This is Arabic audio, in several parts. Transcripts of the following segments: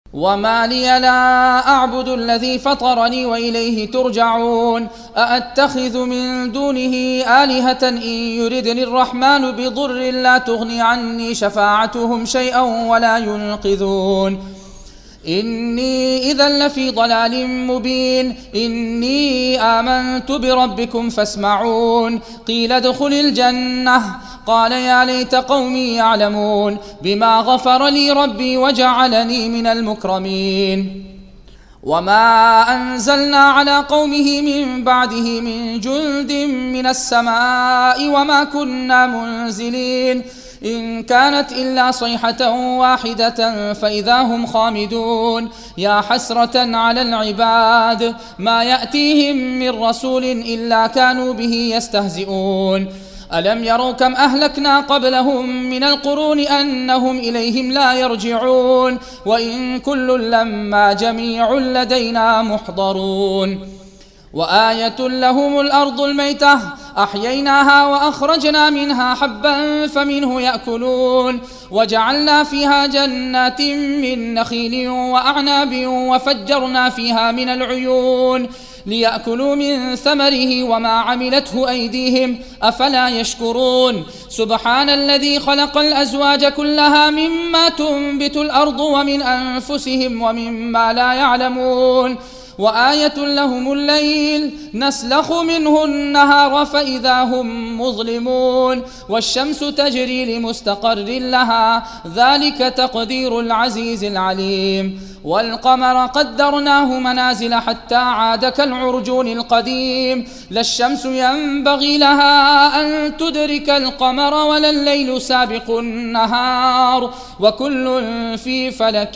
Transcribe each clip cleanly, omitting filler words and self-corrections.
وما لي لا أعبد الذي فطرني وإليه ترجعون أأتخذ من دونه آلهة إن يردني الرحمن بضر لا تغني عني شفاعتهم شيئا ولا ينقذون إني إذا لفي ضلال مبين إني آمنت بربكم فاسمعون قيل ادخل الجنة قال يا ليت قومي يعلمون بما غفر لي ربي وجعلني من المكرمين وما أنزلنا على قومه من بعده من جند من السماء وما كنا منزلين إن كانت إلا صيحة واحدة فإذا هم خامدون يا حسرة على العباد ما يأتيهم من رسول إلا كانوا به يستهزئون ألم يروا كم أهلكنا قبلهم من القرون أنهم إليهم لا يرجعون وإن كل لما جميع لدينا محضرون وآية لهم الأرض الميتة أحييناها وأخرجنا منها حبا فمنه يأكلون وجعلنا فيها جنات من نخيل وأعناب وفجرنا فيها من العيون ليأكلوا من ثمره وما عملته أيديهم أفلا يشكرون سبحان الذي خلق الأزواج كلها مما تنبت الأرض ومن أنفسهم ومما لا يعلمون وآية لهم الليل نسلخ منه النهار فإذا هم مظلمون والشمس تجري لمستقر لها ذلك تقدير العزيز العليم والقمر قدرناه منازل حتى عاد كالعرجون القديم لا الشمس ينبغي لها أن تدرك القمر ولا الليل سابق النهار وكل في فلك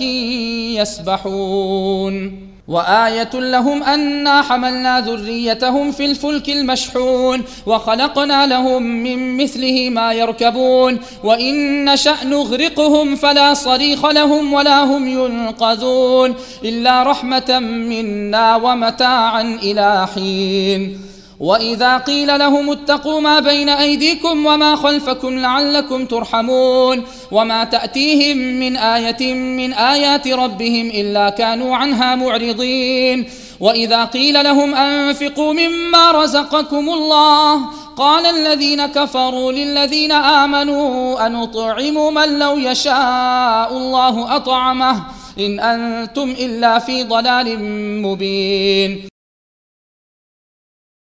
يسبحون وآية لهم أنا حملنا ذريتهم في الفلك المشحون وخلقنا لهم من مثله ما يركبون وإن نشأ نغرقهم فلا صريخ لهم ولا هم ينقذون إلا رحمة منا ومتاعا إلى حين وإذا قيل لهم اتقوا ما بين أيديكم وما خلفكم لعلكم ترحمون وما تأتيهم من آية من آيات ربهم إلا كانوا عنها معرضين وإذا قيل لهم أنفقوا مما رزقكم الله قال الذين كفروا للذين آمنوا أنطعم من لو يشاء الله أطعمه إن أنتم إلا في ضلال مبين